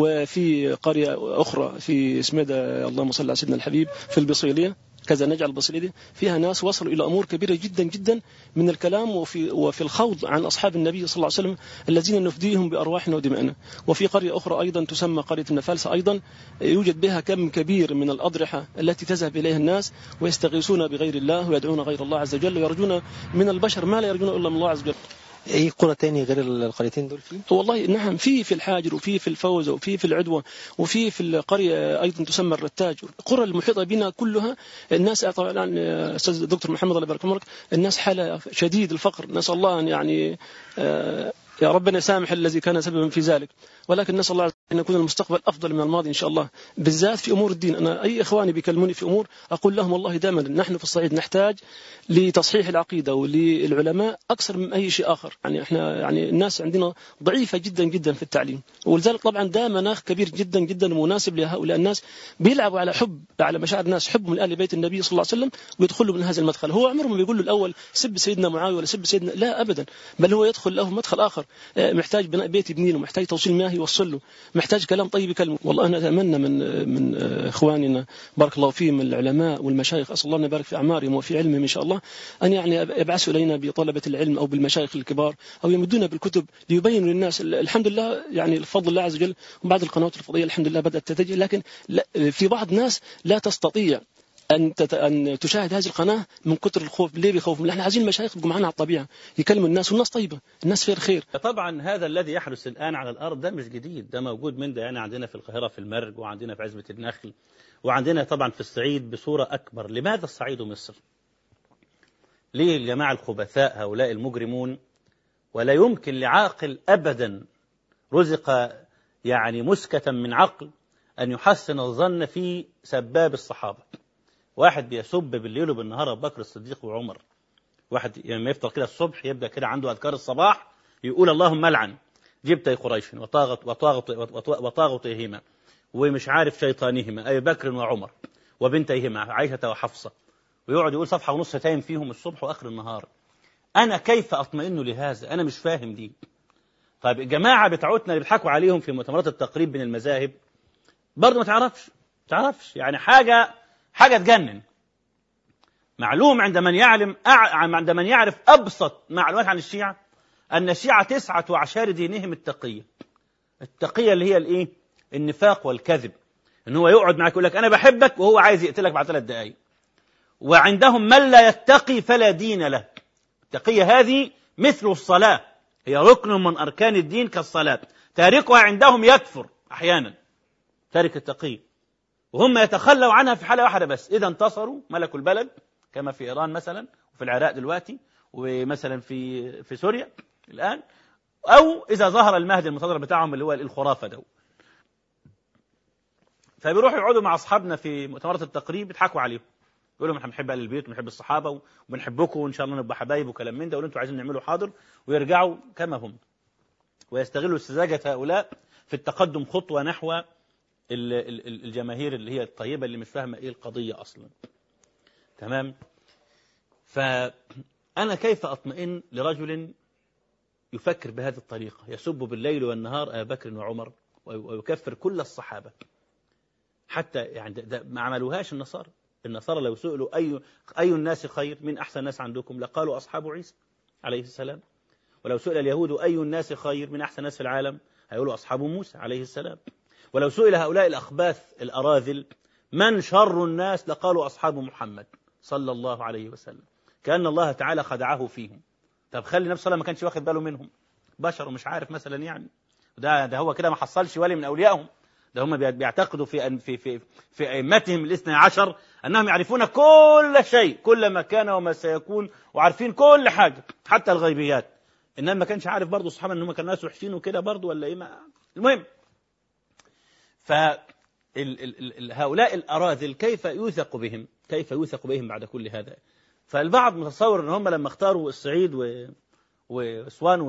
[SPEAKER 2] وفي قرية أخرى في سميدة اللهم صل على سيدنا الحبيب في البصيلية كذا نجعل البصيلية، فيها ناس وصلوا إلى أمور كبيرة جدا جدا من الكلام وفي وفي الخوض عن أصحاب النبي صلى الله عليه وسلم الذين نفديهم بأرواحنا ودمائنا. وفي قرية أخرى أيضا تسمى قرية النفالسة، أيضا يوجد بها كم كبير من الأضرحة التي تذهب إليها الناس ويستغيثون بغير الله ويدعون غير الله عز وجل ويرجون من البشر ما لا يرجون إلا من الله عز وجل.
[SPEAKER 3] اي قرى تاني غير القريتين دول فيه؟
[SPEAKER 2] والله نعم، في في الحاجر وفي في الفوزة وفي في العدوى وفي في القرية أيضا تسمى الرتاج. القرى المحيطة بنا كلها الناس طبعا أستاذ دكتور محمد الله يبارك فيك، الناس حالة شديد الفقر، نسأل الله أن يعني آه يا ربنا يسامح الذي كان سببا في ذلك، ولكن نسأل الله أن يكون المستقبل أفضل من الماضي إن شاء الله، بالذات في أمور الدين. أنا أي إخواني بيكلموني في أمور أقول لهم والله دائما نحن في الصعيد نحتاج لتصحيح العقيدة وللعلماء أكثر من أي شيء آخر. يعني إحنا يعني الناس عندنا ضعيفة جدا جدا في التعليم، ولذلك طبعا ده مناخ كبير جدا جدا مناسب لهؤلاء الناس بيلعبوا على حب على مشاعر الناس، حبهم لآل بيت النبي صلى الله عليه وسلم، ويدخلوا من هذا المدخل. هو عمره ما بيقول له الأول سب سيدنا معاوية ولا سب سيدنا، لا أبدا، بل هو يدخل له مدخل آخر، محتاج بناء بيت يبني له، محتاج توصيل مياه يوصل له، محتاج كلام طيب يكلمه. والله أنا أتمنى من من إخواننا بارك الله فيهم العلماء والمشايخ، أسأل الله أن يبارك في أعمارهم وفي علمهم إن شاء الله، أن يعني يبعثوا إلينا بطلبة العلم أو بالمشايخ الكبار أو يمدونا بالكتب ليبينوا للناس. الحمد لله يعني بفضل الله عز وجل وبعض القنوات الفضائية الحمد لله بدأت تتجه، لكن في بعض ناس لا تستطيع أن أن تشاهد هذه القناة من كتر الخوف. ليه بيخوفوا؟ نحن عايزين المشايخ يبقوا معنا على الطبيعة يكلموا الناس، والناس طيبة، الناس فيها خير.
[SPEAKER 1] طبعا هذا الذي يحدث الآن على الأرض ده مش جديد، ده موجود من ده يعني عندنا في القاهرة في المرج، وعندنا في عزبة النخل، وعندنا طبعا في الصعيد بصورة أكبر. لماذا الصعيد مصر؟ ليه الجماعة الخبثاء هؤلاء المجرمون؟ ولا يمكن لعاقل أبدا رزق يعني مسكة من عقل أن يحسن الظن في سباب الصحابة. واحد بيسب بالليل وبالنهار أبو بكر الصديق وعمر، واحد لما يعني يفطر كده الصبح يبدأ كده عنده أذكار الصباح يقول اللهم لعن جبتي قريش وطاغت وطاغت وطاغتيهما ومش عارف شيطانهما أبي بكر وعمر وبنتيهما عائشة وحفصة، ويقعد يقول صفحة ونص تايم فيهم الصبح وآخر النهار. أنا كيف أطمئن لهذا؟ أنا مش فاهم دي. طيب الجماعة بتاعتنا اللي بيضحكوا عليهم في مؤتمرات التقريب بين المذاهب برضه ما تعرفش تعرفش يعني حاجة حاجة تجنن. معلوم عند من يعلم عند من يعرف أبسط معلومات عن الشيعة أن الشيعة تسعة وعشار دينهم التقية. التقية اللي هي الإيه؟ النفاق والكذب، إن هو يقعد معك يقول لك أنا بحبك وهو عايز يقتلك بعد ثلاث دقائق. وعندهم من لا يتقي فلا دين له. التقية هذه مثل الصلاة، هي ركن من أركان الدين كالصلاة، تاركها عندهم يكفر أحيانا تارك التقية، وهم يتخلوا عنها في حالة واحدة بس، إذا انتصروا ملكوا البلد كما في إيران مثلا وفي العراق دلوقتي ومثلا في في سوريا الآن، أو إذا ظهر المهدي المنتظر بتاعهم اللي هو الخرافة ده. فبيروحوا يقعدوا مع أصحابنا في مؤتمرات التقريب يضحكوا عليهم، يقولوا احنا بنحب اهل البيت وبنحب الصحابه وبنحبكم وان شاء الله نبقى حبايب وكلام من ده، واللي انتوا عايزين نعمله حاضر، ويرجعوا كما هم ويستغلوا سذاجه هؤلاء في التقدم خطوه نحو الجماهير اللي هي الطيبه اللي مش فاهمه ايه القضيه اصلا. تمام. فانا كيف اطمئن لرجل يفكر بهذه الطريقه، يسب بالليل والنهار ابا بكر وعمر ويكفر كل الصحابه، حتى يعني ده ما عملوهاش النصارى. النصارى لو سئلوا أي أي الناس خير، من أحسن الناس عندكم، لقالوا أصحاب عيسى عليه السلام. ولو سئل اليهود أي الناس خير من أحسن الناس في العالم، هيقولوا أصحاب موسى عليه السلام. ولو سئل هؤلاء الأخباث الأراذل من شر الناس، لقالوا أصحاب محمد صلى الله عليه وسلم، كأن الله تعالى خدعه فيهم. طب خلي نفسه ما كانش واخد باله منهم. بشر ومش عارف مثلا يعني. ده ده هو كده ما حصلش ولي من أوليائهم، ده هم بيعتقدوا في في في في أئمتهم الاثني عشر أنهم يعرفون كل شيء، كل ما كان وما سيكون، وعارفين كل حاجة حتى الغيبيات. إنما ما كانش عارف برضه الصحابة إنهم كانوا ناس وحشين وكده برضه ولا إيه. ما المهم، ف هؤلاء الأراذل كيف يوثق بهم؟ كيف يوثق بهم بعد كل هذا؟ فالبعض متصور ان هم لما اختاروا الصعيد و واسوان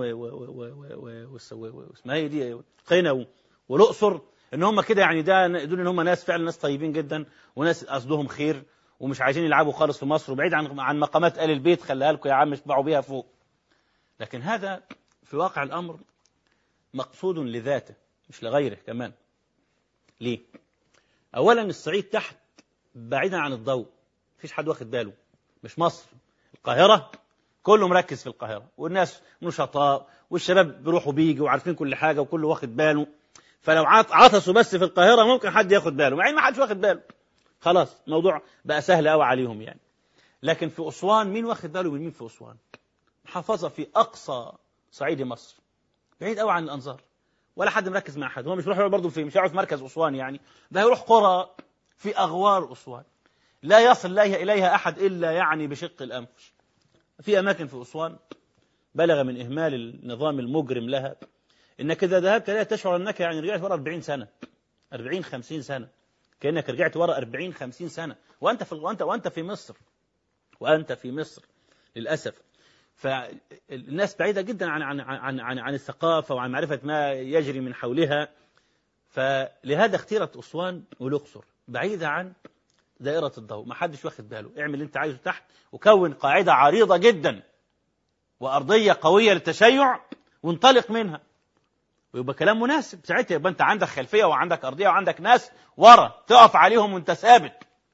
[SPEAKER 1] واسمها ايه دي قنا والاقصر ان هم كده يعني ده يدل ان هم ناس فعلا ناس طيبين جدا وناس قصدهم خير ومش عايزين يلعبوا خالص في مصر وبعيد عن عن مقامات آل البيت، خليها لكم يا عم اشبعوا بيها فوق. لكن هذا في واقع الامر مقصود لذاته مش لغيره كمان. ليه؟ اولا الصعيد تحت بعيدا عن الضوء، مفيش حد واخد باله، مش مصر. القاهرة كله مركز في القاهرة والناس نشطاء والشباب بيروحوا بيجوا وعارفين كل حاجة وكله واخد باله، فلو عطسوا بس في القاهرة ممكن حد ياخد باله، مع ان ما حدش واخد باله، خلاص الموضوع بقى سهل قوي عليهم يعني. لكن في أسوان مين واخد باله من مين؟ في أسوان محافظة في أقصى صعيد مصر بعيد قوي عن الأنظار، ولا حد مركز مع حد. هو مش بيروح برضه في مش عارف مركز أسوان يعني، ده يروح قرى في أغوار أسوان لا يصل إليها أحد إلا يعني بشق الأنفس. في أماكن في أسوان بلغ من إهمال النظام المجرم لها إنك إذا ذهبت لا تشعر أنك يعني رجعت وراء أربعين سنة أربعين خمسين سنة، كأنك رجعت وراء أربعين خمسين سنة وأنت في وأنت وأنت في مصر وأنت في مصر للأسف. فالناس بعيدة جدا عن عن عن عن, عن الثقافة وعن معرفة ما يجري من حولها. فلهذا اختيرت أسوان والأقصر بعيدة عن دائرة الضوء، ما حدش واخد باله. اعمل اللي انت عايزه تحت وكون قاعدة عريضة جدا وأرضية قوية للتشيع وانطلق منها، ويبقى كلام مناسب. ساعتها يبقى انت عندك خلفية وعندك أرضية وعندك ناس ورا تقف عليهم وانت ثابت.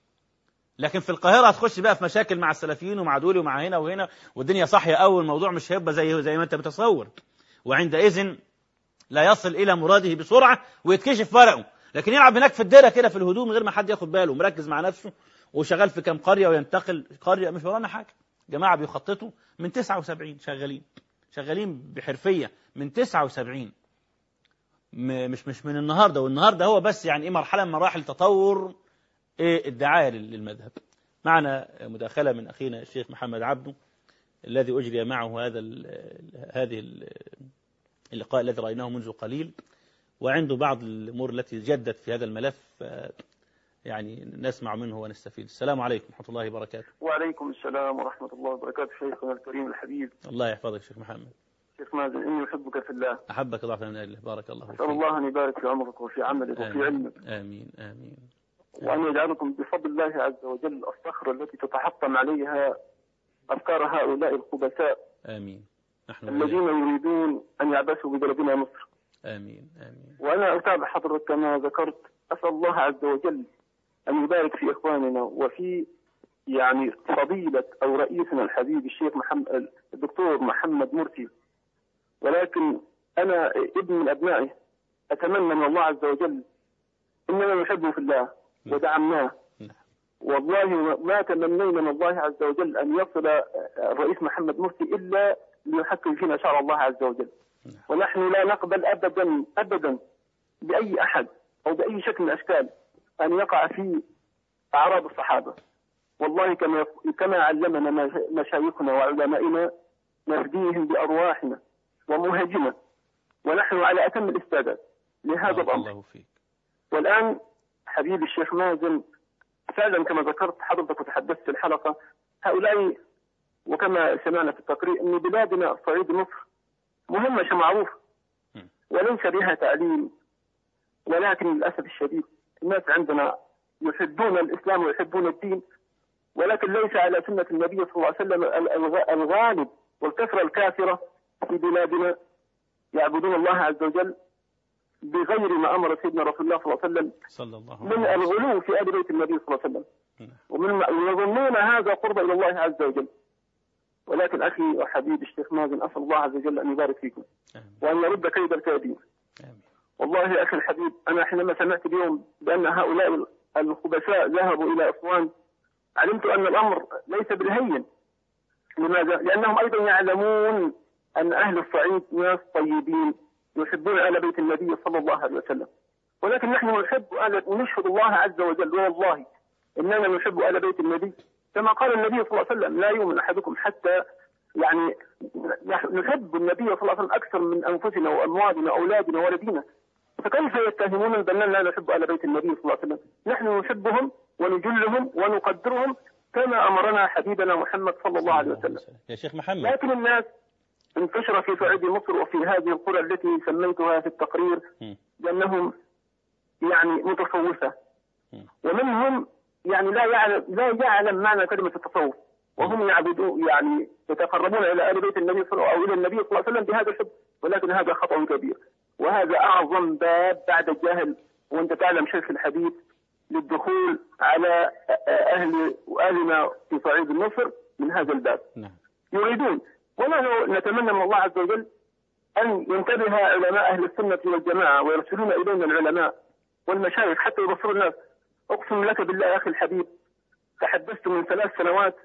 [SPEAKER 1] لكن في القاهرة هتخش بقى في مشاكل مع السلفيين ومع دول ومع هنا وهنا والدنيا صحية أول الموضوع مش هيبقى زي زي ما انت بتصور، وعندئذ لا يصل إلى مراده بسرعة ويتكشف ورقه. لكن يلعب هناك في الديره كده في الهدوء من غير ما حد ياخد باله، مركز مع نفسه وشغال في كام قريه وينتقل قريه، مش ورانا حاجه. جماعه بيخططوا من تسعة وسبعين شغالين شغالين بحرفيه من تسعة وسبعين، مش مش من النهارده. والنهارده هو بس يعني ايه مرحله من مراحل تطور ايه الدعايه للمذهب. معنا مداخله من اخينا الشيخ محمد عبده الذي اجري معه هذا هذه اللقاء الذي رايناه منذ قليل، وعنده بعض الأمور التي جدت في هذا الملف يعني نسمع منه ونستفيد. السلام عليكم ورحمة الله وبركاته.
[SPEAKER 4] وعليكم السلام ورحمة الله وبركاته شيخنا الكريم الحبيب.
[SPEAKER 1] الله يحفظك شيخ محمد.
[SPEAKER 4] شيخ مازن إني أحبك في الله.
[SPEAKER 1] أحبك الله من الله. بارك الله فيك.
[SPEAKER 4] أسأل الله أن يبارك في عمرك وفي عملك وفي علمك.
[SPEAKER 1] آمين آمين.
[SPEAKER 4] وأن يجعلكم بفضل الله عز وجل الصخرة التي تتحطم عليها أفكار هؤلاء الخبثاء.
[SPEAKER 1] آمين. نحن
[SPEAKER 4] الذين يريدون أن يعبثوا ببلدنا مصر.
[SPEAKER 1] آمين آمين.
[SPEAKER 4] وأنا أتابع حضرتك كما ذكرت، أسأل الله عز وجل أن يبارك في إخواننا وفي يعني فضيلة أو رئيسنا الحبيب الشيخ محمد الدكتور محمد مرسي. ولكن أنا ابن من أبنائه أتمنى من الله عز وجل، إننا نحبه في الله ودعمناه، والله ما تمنينا من الله عز وجل أن يصل الرئيس محمد مرسي إلا ليحقق فينا شرع الله عز وجل. ونحن لا نقبل أبدا أبدا بأي أحد أو بأي شكل من الأشكال أن يقع في أعراض الصحابة. والله كما كما علمنا مشايخنا وعلمائنا نفديهم بأرواحنا ومهاجمة، ونحن على أتم الاستعداد لهذا الأمر. والآن حبيبي الشيخ مازن، فعلا كما ذكرت حضرتك وتحدثت في الحلقة، هؤلاء وكما سمعنا في التقرير أن بلادنا صعيد مصر مهمة معروفة وليس بها تعليم، ولكن للأسف الشديد الناس عندنا يحبون الإسلام ويحبون الدين، ولكن ليس على سنة النبي صلى الله عليه وسلم. الغالب والكثرة الكافرة في بلادنا يعبدون الله عز وجل بغير ما أمر سيدنا رسول الله صلى الله عليه وسلم
[SPEAKER 1] صلى الله عليه
[SPEAKER 4] من
[SPEAKER 1] وسلم.
[SPEAKER 4] الغلو في آل بيت النبي صلى الله عليه وسلم، ومن يظنون هذا قرب إلى الله عز وجل. ولكن أخي وحبيبي الشيخ مازن، أسأل الله عز وجل أن يبارك فيكم وأن يرد كيد الكاذبين. والله يا أخي الحبيب، أنا حينما سمعت اليوم بأن هؤلاء الخبثاء ذهبوا إلى أسوان علمت أن الأمر ليس بالهين. لماذا؟ لأنهم أيضا يعلمون أن أهل الصعيد ناس طيبين يحبون آل بيت النبي صلى الله عليه وسلم، ولكن نحن نحب آل نشهد الله عز وجل والله إننا نحب آل بيت النبي كما قال النبي صلى الله عليه وسلم: لا يؤمن أحدكم حتى يعني نحب النبي صلى الله عليه وسلم أكثر من أنفسنا وأموالنا وأولادنا وولدينا، فكيف يتهمون بأننا لا نحب آل بيت النبي صلى الله عليه وسلم؟ نحن نحبهم ونجلهم ونقدرهم كما أمرنا حبيبنا محمد صلى الله عليه وسلم.
[SPEAKER 1] يا شيخ محمد،
[SPEAKER 4] لكن الناس انتشر في صعيد مصر وفي هذه القرى التي سميتها في التقرير بأنهم يعني متصوفة، ومنهم يعني لا يعلم لا يعلم معنى كلمة التصوف، وهم يعبدون يعني يتقربون إلى آل بيت النبي صلى الله عليه وسلم أو إلى النبي صلى الله عليه وسلم بهذا الحب، ولكن هذا خطأ كبير، وهذا أعظم باب بعد الجهل. وأنت تعلم شيخ الحديث للدخول على أهل وأهلنا في صعيد مصر من هذا الباب.
[SPEAKER 1] نعم.
[SPEAKER 4] يريدون، ونحن نتمنى من الله عز وجل أن ينتبه علماء أهل السنة والجماعة ويرسلون إلينا العلماء والمشايخ حتى يبصروا الناس. أقسم لك بالله يا أخي الحبيب، تحدثت من ثلاث سنوات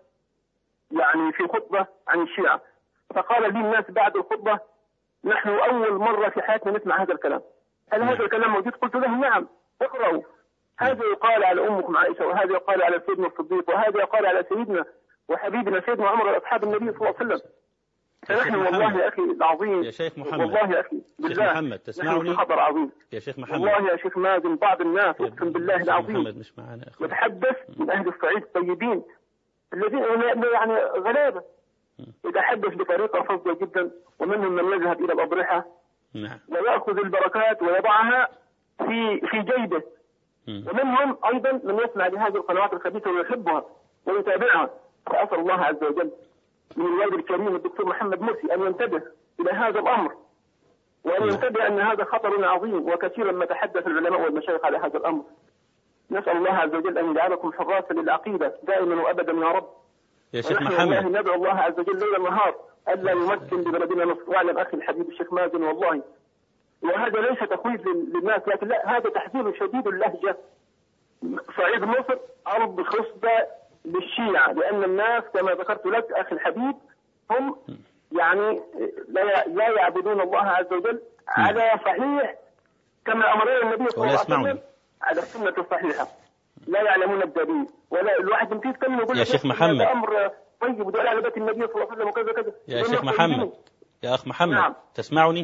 [SPEAKER 4] يعني في خطبة عن الشيعة، فقال لي الناس بعد الخطبة: نحن أول مرة في حياتنا نسمع هذا الكلام، هل هذا الكلام موجود؟ قلت لهم: نعم، اقرأوا، هذا يقال على أمكم عائشة، وهذا يقال على سيدنا الصديق، وهذا يقال على سيدنا وحبيبنا سيدنا عمر أصحاب النبي صلى الله عليه وسلم. فنحن والله يا أخي العظيم،
[SPEAKER 1] يا شيخ محمد،
[SPEAKER 4] والله يا أخي بالله
[SPEAKER 1] محمد تسمعني؟
[SPEAKER 4] خطر عظيم
[SPEAKER 1] يا شيخ محمد،
[SPEAKER 4] والله يا شيخ مازن، بعض الناس أقسم بالله العظيم
[SPEAKER 1] مش معنا
[SPEAKER 4] يتحدث من أهل الصعيد الطيبين الذين يعني غلابة، يتحدث بطريقة فظة جدا، ومنهم من يذهب إلى الأضرحة
[SPEAKER 1] نعم.
[SPEAKER 4] ويأخذ البركات ويضعها في في جيبه، ومنهم أيضا من يسمع لهذه القنوات الخبيثة ويحبها ويتابعها. فأسأل الله عز وجل من الوالد الكريم الدكتور محمد مرسي أن ينتبه إلى هذا الأمر، وأن ينتبه أن هذا خطر عظيم، وكثيرا ما تحدث العلماء والمشايخ على هذا الأمر. نسأل الله عز وجل أن يجعلكم حراسا للعقيدة دائما وأبدا يا رب.
[SPEAKER 1] يا شيخ
[SPEAKER 4] محمد،
[SPEAKER 1] محمد،
[SPEAKER 4] ندعو الله عز وجل ليل نهار ألا يمكن ببلدنا مصر. واعلم أخي الحبيب الشيخ مازن والله، وهذا ليس تخويف للناس، لكن لا، هذا تحذير شديد اللهجة. صعيد مصر أرض خصبة للشيعة، لأن الناس كما ذكرت لك أخي الحبيب هم يعني لا لا يعبدون الله عز وجل على صحيح كما أمرنا النبي صلى الله عليه وسلم على السنة الصحيحة، لا يعلمون الدليل، ولا الواحد يمكن يتكلم يقول
[SPEAKER 1] يا شيخ محمد
[SPEAKER 4] أمر طيب ودول على بيت النبي صلى الله عليه وسلم وكذا كذا.
[SPEAKER 1] يا شيخ محمد، يا أخ محمد،
[SPEAKER 4] نعم.
[SPEAKER 1] تسمعني؟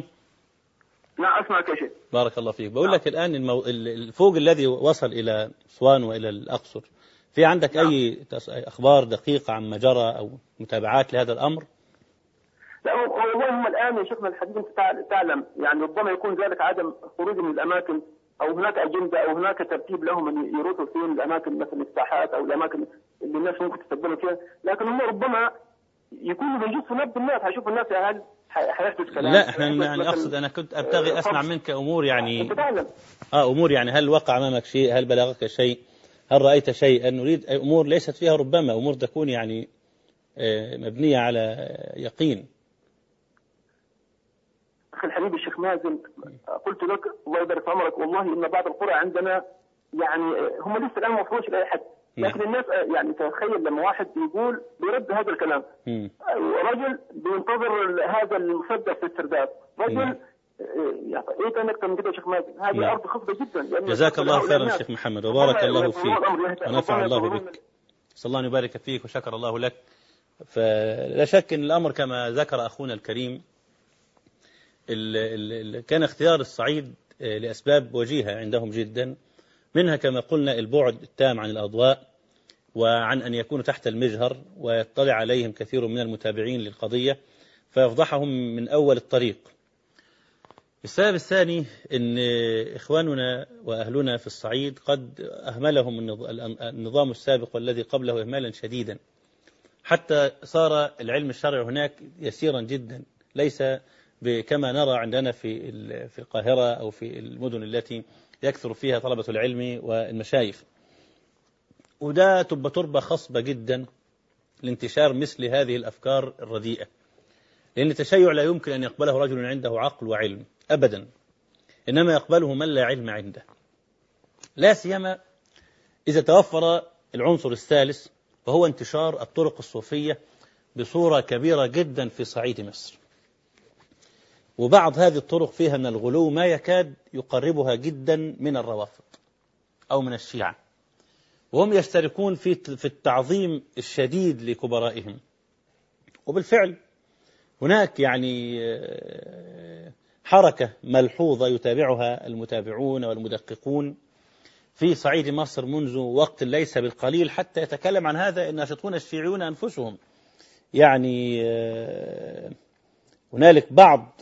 [SPEAKER 4] نعم أسمعك يا شيخ.
[SPEAKER 1] بارك الله فيك. بقول لك الآن المو... الفوج الذي وصل إلى أسوان وإلى الأقصر، في عندك نعم. أي أخبار دقيقة عما جرى أو متابعات لهذا الأمر؟
[SPEAKER 4] لا والله هم الآن يا شيخنا الحبيب أنت تعلم يعني ربما يكون ذلك عدم خروج من الأماكن، أو هناك أجندة أو هناك ترتيب لهم أن يروحوا فين الأماكن مثل الساحات أو الأماكن اللي الناس ممكن تستقبلوا فيها، لكن هم ربما يكونوا بيجسوا نبض الناس، هيشوفوا الناس هل حيحدث كلام.
[SPEAKER 1] لا احنا يعني أقصد أنا كنت أبتغي أسمع منك أمور يعني
[SPEAKER 4] أنت تعلم
[SPEAKER 1] آه أمور يعني هل وقع أمامك شيء، هل بلغك شيء، هل رأيت شيئا؟ نريد أمور ليست فيها ربما أمور تكون يعني مبنية على يقين.
[SPEAKER 4] أخي الحبيب الشيخ مازن، قلت لك الله يبارك في عمرك والله إن بعض القرى عندنا يعني هم لسه الآن ما وصلوش لأي حد، لكن الناس يعني تخيل لما واحد يقول بيرد هذا الكلام، رجل بينتظر هذا المسدس في السرداب، رجل يعني ايه تاني اكتر من كده يا شيخ مازن؟ هذه ارض خصبه جدا.
[SPEAKER 1] جزاك الله خيرا شيخ محمد وبارك الله فيك ونفع الله بك، صلى الله يبارك فيك وشكر الله لك. فلا شك ان الامر كما ذكر اخونا الكريم ال ال كان اختيار الصعيد لاسباب وجيهه عندهم جدا، منها كما قلنا البعد التام عن الأضواء وعن أن يكونوا تحت المجهر ويطلع عليهم كثير من المتابعين للقضية فيفضحهم من أول الطريق. السبب الثاني أن إخواننا وأهلنا في الصعيد قد أهملهم النظام السابق والذي قبله إهمالا شديدا، حتى صار العلم الشرعي هناك يسيرا جدا، ليس كما نرى عندنا في في القاهرة أو في المدن التي يكثر فيها طلبة العلم والمشايخ. وده تبقى تربة خصبة جدا لانتشار مثل هذه الأفكار الرديئة، لأن التشيع لا يمكن أن يقبله رجل عنده عقل وعلم أبدا، إنما يقبله من لا علم عنده، لا سيما إذا توفر العنصر الثالث وهو انتشار الطرق الصوفية بصورة كبيرة جدا في صعيد مصر. وبعض هذه الطرق فيها من الغلو ما يكاد يقربها جدا من الروافض أو من الشيعة، وهم يشتركون في في التعظيم الشديد لكبرائهم. وبالفعل هناك يعني حركة ملحوظة يتابعها المتابعون والمدققون في صعيد مصر منذ وقت ليس بالقليل، حتى يتكلم عن هذا الناشطون الشيعيون أنفسهم. يعني هنالك بعض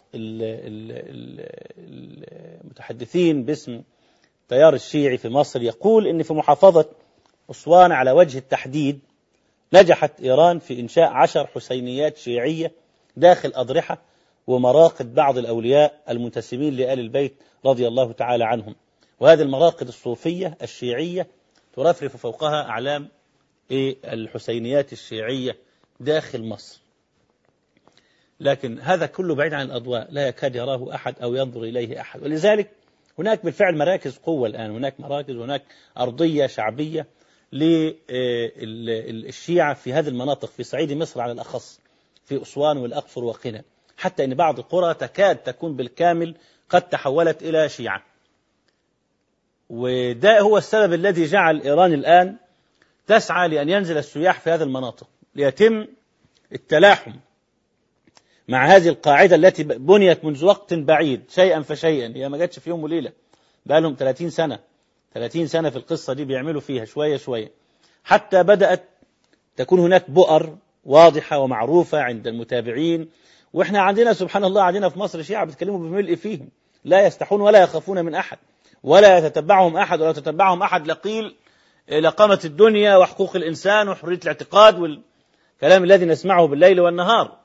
[SPEAKER 1] المتحدثين باسم التيار الشيعي في مصر يقول إن في محافظة أسوان على وجه التحديد نجحت إيران في إنشاء عشر حسينيات شيعية داخل أضرحة ومراقد بعض الأولياء المنتسبين لآل البيت رضي الله تعالى عنهم، وهذه المراقد الصوفية الشيعية ترفرف فوقها أعلام الحسينيات الشيعية داخل مصر. لكن هذا كله بعيد عن الأضواء، لا يكاد يراه أحد أو ينظر إليه أحد. ولذلك هناك بالفعل مراكز قوة الآن، هناك مراكز وهناك أرضية شعبية للشيعة في هذه المناطق في صعيد مصر على الأخص، في أسوان والأقصر وقنا، حتى أن بعض القرى تكاد تكون بالكامل قد تحولت إلى شيعة. وده هو السبب الذي جعل إيران الآن تسعى لأن ينزل السياح في هذه المناطق ليتم التلاحم مع هذه القاعدة التي بنيت منذ وقت بعيد شيئا فشيئا. هي ما جاتش في يوم وليلة، بقى لهم ثلاثين سنة ثلاثين سنة في القصة دي بيعملوا فيها شوية شوية، حتى بدأت تكون هناك بؤر واضحة ومعروفة عند المتابعين. وإحنا عندنا سبحان الله عندنا في مصر شيعة بيتكلموا بملء فيهم، لا يستحون ولا يخافون من أحد، ولا يتتبعهم أحد، ولا يتتبعهم أحد لقيل لقامة الدنيا وحقوق الإنسان وحرية الاعتقاد والكلام الذي نسمعه بالليل والنهار.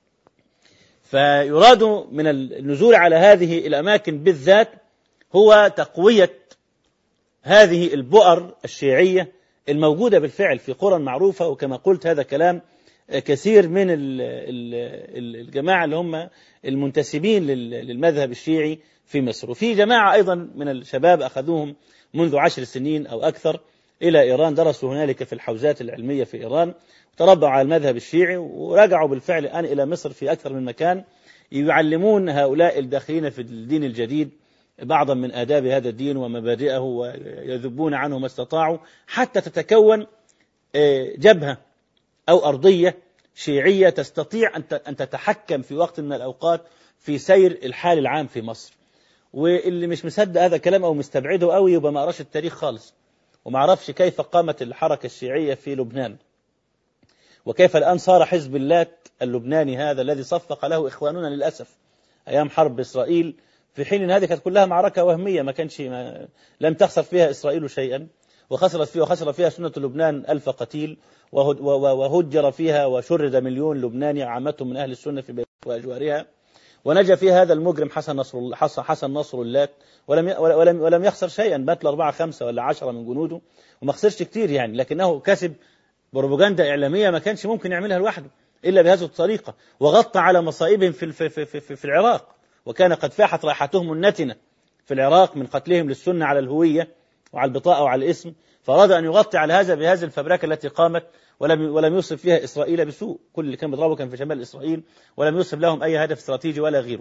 [SPEAKER 1] فيراد من النزول على هذه الأماكن بالذات هو تقوية هذه البؤر الشيعية الموجودة بالفعل في قرى معروفة. وكما قلت هذا كلام كثير من الجماعة اللي هم المنتسبين للمذهب الشيعي في مصر. وفي جماعة أيضا من الشباب أخذوهم منذ عشر سنين أو أكثر إلى إيران، درسوا هنالك في الحوزات العلمية في إيران، تربوا على المذهب الشيعي ورجعوا بالفعل الآن إلى مصر في أكثر من مكان، يعلمون هؤلاء الداخلين في الدين الجديد بعضا من آداب هذا الدين ومبادئه، ويذبون عنه ما استطاعوا حتى تتكون جبهة أو أرضية شيعية تستطيع أن تتحكم في وقت من الأوقات في سير الحال العام في مصر. واللي مش مصدق هذا الكلام أو مستبعده قوي يبقى ما قراش التاريخ خالص، وما عرفش كيف قامت الحركة الشيعية في لبنان، وكيف الآن صار حزب اللات اللبناني هذا الذي صفق له إخواننا للأسف أيام حرب إسرائيل، في حين أن هذه كانت كلها معركة وهمية ما كانش ما لم تخسر فيها إسرائيل شيئا، وخسرت فيها وخسر فيها سنة لبنان ألف قتيل، وهجر فيها وشرد مليون لبناني عامتهم من أهل السنة في بيت وأجوارها، ونجا فيها هذا المجرم حسن نصر حسن نصر اللات ولم ولم ولم يخسر شيئا، بات له أربعة خمسة ولا عشرة من جنوده وما خسرش كتير يعني، لكنه كسب بروباغندا إعلامية ما كانش ممكن يعملها لوحده إلا بهذه الطريقة، وغطى على مصائبهم في في في في, في العراق، وكان قد فاحت رائحتهم النتنة في العراق من قتلهم للسنة على الهوية وعلى البطاقة وعلى الاسم، فأراد أن يغطي على هذا بهذه الفبركة التي قامت، ولم ولم يصب فيها إسرائيل بسوء، كل اللي كان بيضربه كان في شمال إسرائيل، ولم يصب لهم أي هدف استراتيجي ولا غيره.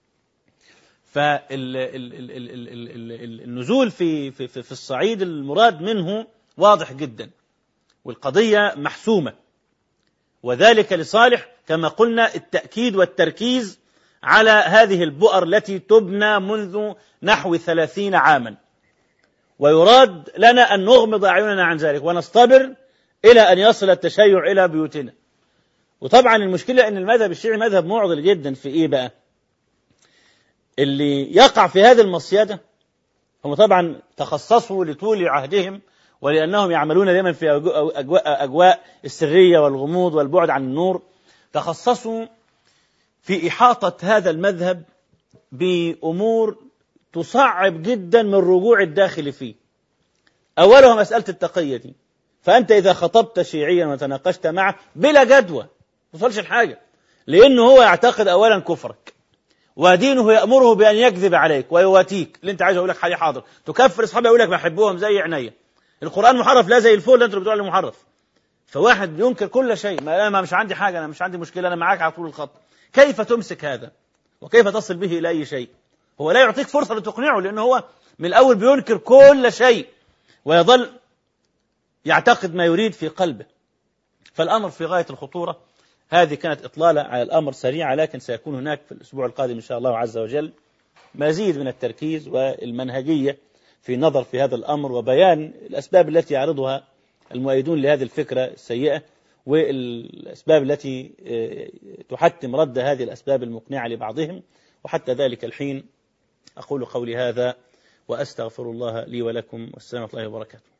[SPEAKER 1] فالنزول في في في الصعيد المراد منه واضح جدا، والقضية محسومة، وذلك لصالح كما قلنا التأكيد والتركيز على هذه البؤر التي تبنى منذ نحو ثلاثين عاما، ويراد لنا أن نغمض أعيننا عن ذلك ونصطبر إلى أن يصل التشيع إلى بيوتنا. وطبعا المشكلة أن المذهب الشيعي مذهب معضل جدا في إيه بقى؟ اللي يقع في هذه المصيدة هم طبعا تخصصوا لطول عهدهم ولأنهم يعملون دائما في أجواء, أجواء السرية والغموض والبعد عن النور، تخصصوا في إحاطة هذا المذهب بأمور تصعب جدا من رجوع الداخل فيه. أولها مسألة التقية دي، فأنت إذا خطبت شيعيا وتناقشت معه بلا جدوى ما توصلش الحاجة، لأنه هو يعتقد أولا كفرك، ودينه يأمره بأن يكذب عليك ويواتيك، اللي أنت عايز أقول لك حالي حاضر، تكفر أصحابه يقول لك بحبهم زي عينيا، القرآن محرف لا زي الفول أنت بتقول له محرف، فواحد ينكر كل شيء، ما أنا مش عندي حاجة، أنا مش عندي مشكلة، أنا معاك على طول الخط. كيف تمسك هذا وكيف تصل به إلى أي شيء؟ هو لا يعطيك فرصة لتقنعه، لأنه هو من الأول بينكر كل شيء ويظل يعتقد ما يريد في قلبه. فالأمر في غاية الخطورة. هذه كانت إطلالة على الأمر سريعة، لكن سيكون هناك في الأسبوع القادم إن شاء الله عز وجل مزيد من التركيز والمنهجية في نظر في هذا الأمر، وبيان الأسباب التي يعرضها المؤيدون لهذه الفكرة السيئة، والأسباب التي تحتم رد هذه الأسباب المقنعة لبعضهم. وحتى ذلك الحين أقول قولي هذا وأستغفر الله لي ولكم، والسلام عليكم ورحمة الله وبركاته.